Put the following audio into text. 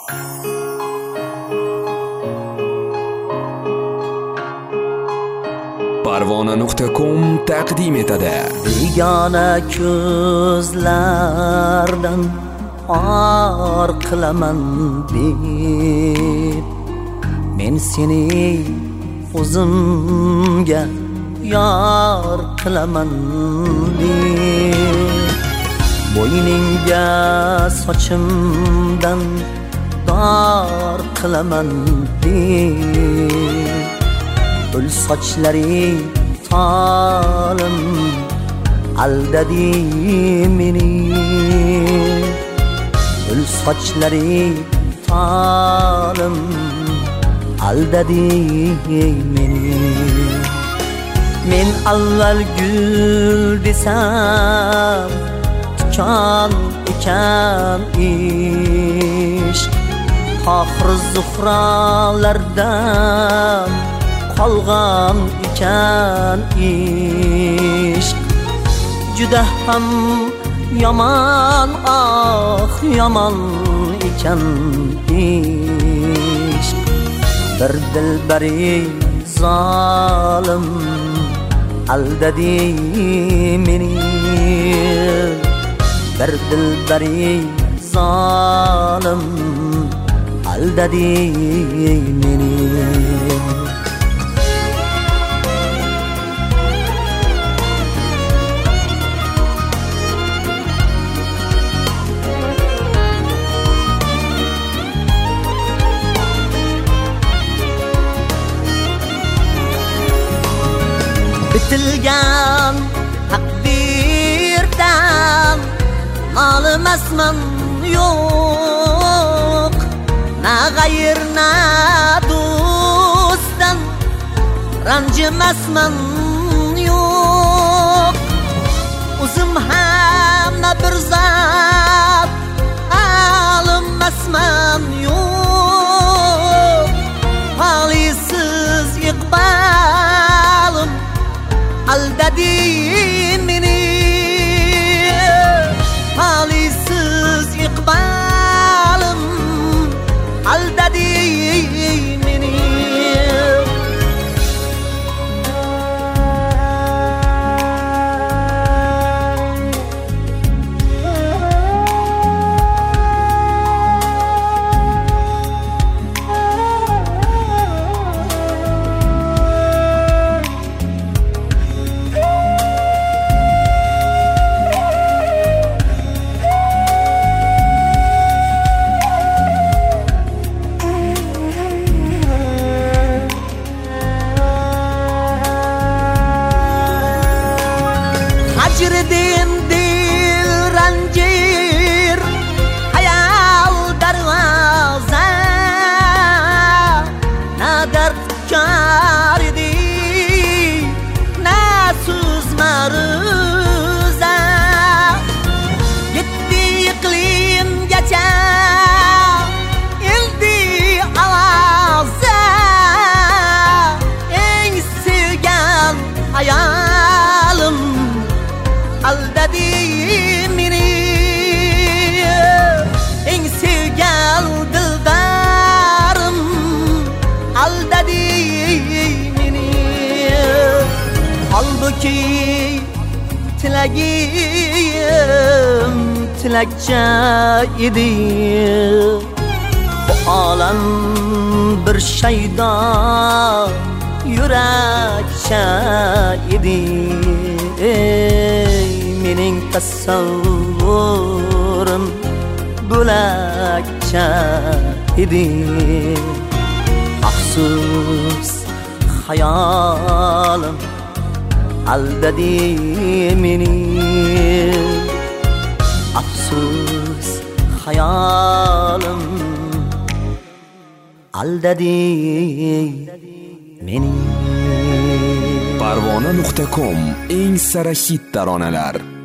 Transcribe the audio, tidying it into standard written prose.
Parvona.com taqdim etadi. Begona ko'zlardan or qilaman deb men seni o'zimga yor qilaman deb bo'yningga sochimdan dor qilaman deb ul sochlari tolim aldadi meni ul sochlari tolim aldadi meni men avval gul desam tikan ekan ishq oxir zuhralardan qolgan ekan ishq juda ham yomon yomon ekan ishq bir dilbari zolim aldadi meni bir dilbari zolim aldadi meni bitilgan takdirdan nolimasman yo'q na g'ayr na do'stdan ranjimasman yo'q o'zim ham na bir zot alinmasman yo'q halisiz iqbalim aldadi meni halisiz iqbalim aldadi meni Hicrdin dil ranjir hayal darvoza na dard kardi na so'z ma'ruza yetti iqlimgacha ildi ovoza eng sevgan hayolim aldadi meni eng sevgan dildarim aldadi meni holbuki tilagim tilakcha edi bu olam bir shaydo yurakcha edi mening tasavvurim bo'lakcha edi afsus hayolim aldadi meni afsus hayolim aldadi meni Parvona.com eng sara hit taronalar